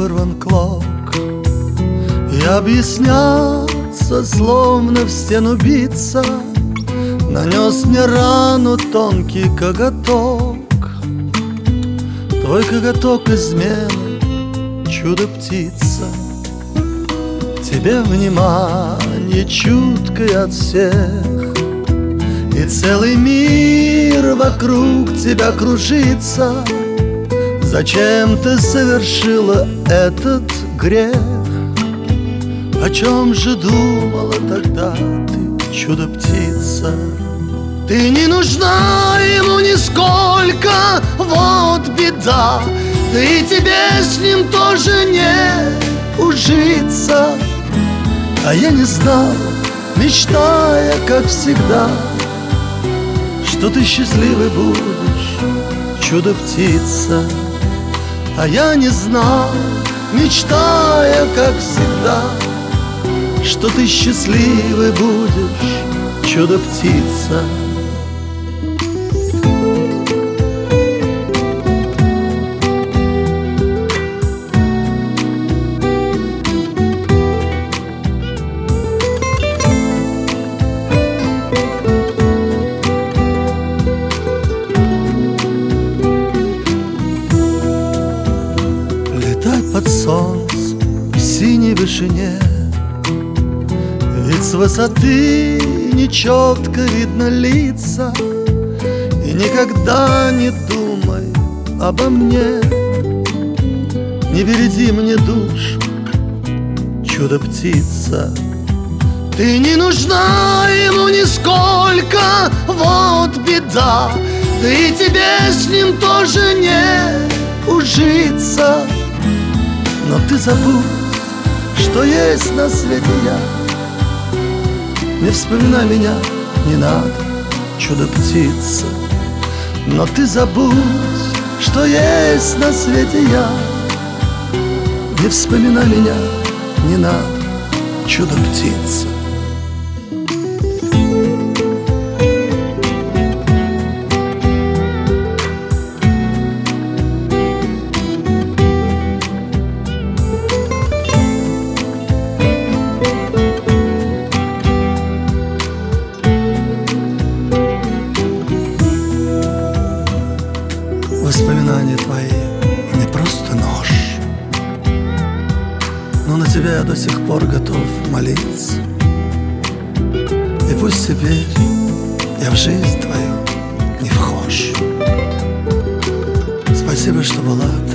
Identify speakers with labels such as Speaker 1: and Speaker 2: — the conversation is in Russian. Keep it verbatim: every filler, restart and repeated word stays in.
Speaker 1: вырван клок, и объясняться, словно в стену биться, нанес мне рану тонкий коготок. Твой коготок измены, чудо-птица. Тебе внимание чуткое от всех, и целый мир вокруг тебя кружится. Зачем ты совершила этот грех? О чем же думала тогда ты, чудо-птица? Ты не нужна ему нисколько, вот беда. Да и тебе с ним тоже не ужиться. А я не знал, мечтая, как всегда, что ты счастливой будешь, чудо-птица. А я не знал, мечтая, как всегда, что ты счастливой будешь, чудо-птица. Летай под солнцем в синей вышине, ведь с высоты нечетко видно лица. И никогда не думай обо мне, не береди мне душу, чудо-птица. Ты не нужна ему нисколько, вот беда. Да и тебе с ним тоже не ужиться. Но ты забудь, что есть на свете я. Не вспоминай меня, не надо, чудо-птица. Но ты забудь, что есть на свете я. Не вспоминай меня, не надо, чудо-птица. Воспоминания твои не просто нож, но на тебя я до сих пор готов молиться. И пусть теперь я в жизнь твою не вхож. Спасибо, что была